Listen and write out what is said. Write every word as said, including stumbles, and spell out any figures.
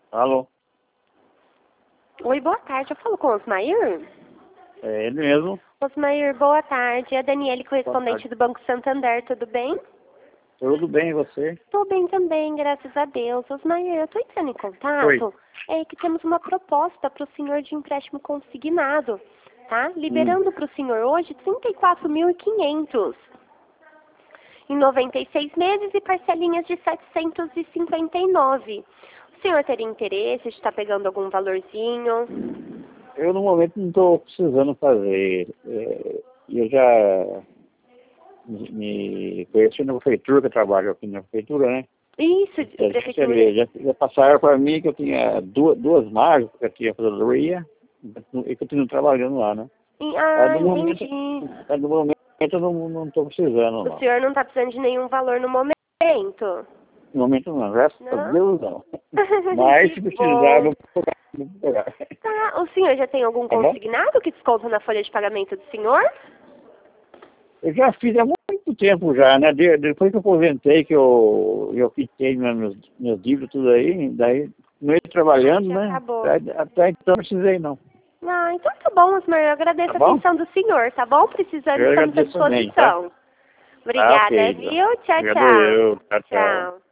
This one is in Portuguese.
Alô? Oi, boa tarde. Eu falo com o Osmair? É ele mesmo. Osmair, boa tarde. É a Daniele, correspondente do Banco Santander. Tudo bem? Tudo bem, e você? Estou bem também, graças a Deus. Osmair, eu estou entrando em contato. Oi. É que temos uma proposta para o senhor de empréstimo consignado, tá? Hum. Liberando para o senhor hoje trinta e quatro mil e quinhentos em noventa e seis meses e parcelinhas de setecentos e cinquenta e nove. O senhor teria interesse de estar pegando algum valorzinho? Eu, no momento, não estou precisando fazer. É, eu já me me conheci na prefeitura, que eu trabalho aqui na prefeitura, né? Isso, Já, prefeitura. já, já passaram para mim que eu tinha duas, duas marcas que eu tinha aposentadoria e que eu estou trabalhando lá, né? E- Mas, Ah, no momento, entendi. mas, no momento eu não estou precisando, O não. senhor não está precisando de nenhum valor no momento? No momento não, graças a Não? Deus não. Mas se Que precisar, bom. eu vou pegar. Tá, o senhor já tem algum Tá bom? consignado que desconta na folha de pagamento do senhor? Eu já fiz há muito tempo já, né? De- depois que eu aposentei, que eu, eu quitei meus, meus meus dívidas, tudo aí, daí não ia trabalhando, Já né? acabou. Até, até então não precisei não. Ah, então tá bom, Osmar. Eu Tá agradeço a bom? atenção do senhor, tá bom? Precisando, Eu estamos à agradeço também, tá? disposição. Tá, Obrigada, ok. viu? Tchau, Obrigado tchau. eu. Tchau, tchau. Tchau.